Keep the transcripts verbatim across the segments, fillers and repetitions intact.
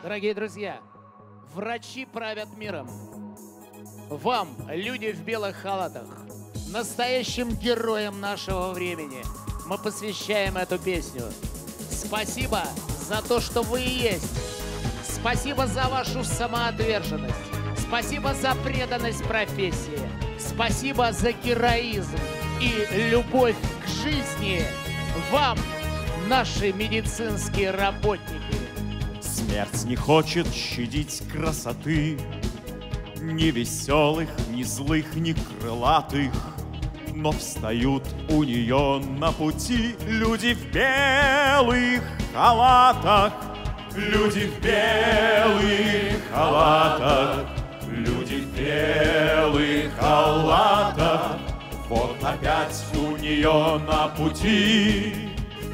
Дорогие друзья, врачи правят миром. Вам, люди в белых халатах, настоящим героям нашего времени, мы посвящаем эту песню. Спасибо за то, что вы и есть. Спасибо за вашу самоотверженность. Спасибо за преданность профессии. Спасибо за героизм и любовь к жизни. Вам, наши медицинские работники. Смерть не хочет щадить красоты ни веселых, ни злых, ни крылатых, но встают у нее на пути люди в белых халатах, люди в белых халатах, люди в белых халатах. Вот опять у нее на пути.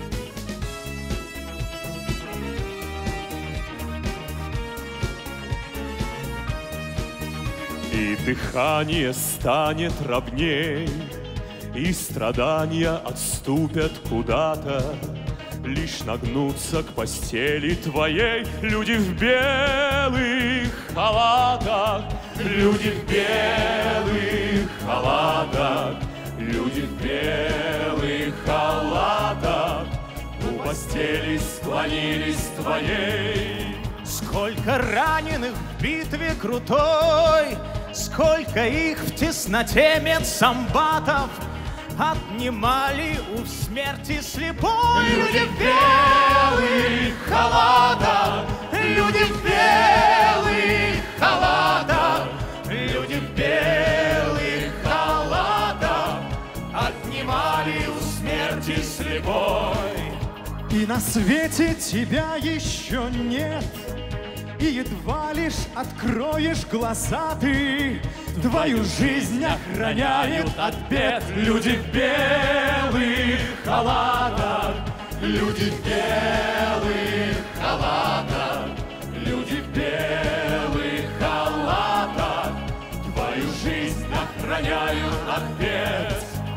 И дыхание станет ровней, и страдания отступят куда-то, лишь нагнуться к постели твоей. Люди в белых халатах, люди в белых халатах, люди в белых халатах у постели склонились твоей. Сколько раненых в битве крутой, сколько их в тесноте медсамбатов отнимали у смерти слепой. Люди в белых халатах, люди в белых халатах, люди в белых халатах отнимали у смерти слепой. И на свете тебя еще нет, и едва лишь откроешь глаза ты, твою жизнь охраняют от бед. Люди в белых халатах, люди в белых халатах, люди в белых халатах твою жизнь охраняют от бед.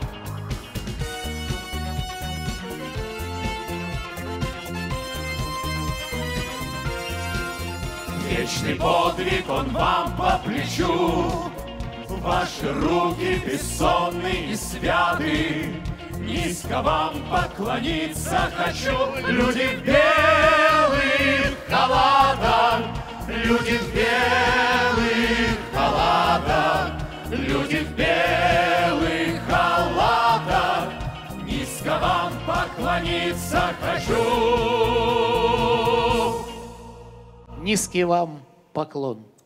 Вечный подвиг, он вам по плечу, ваши руки бессонные и святы. Низко вам поклониться хочу. Люди в белых халатах, люди в белых халатах, люди в белых халатах. Низко вам поклониться хочу. Низкий вам поклон.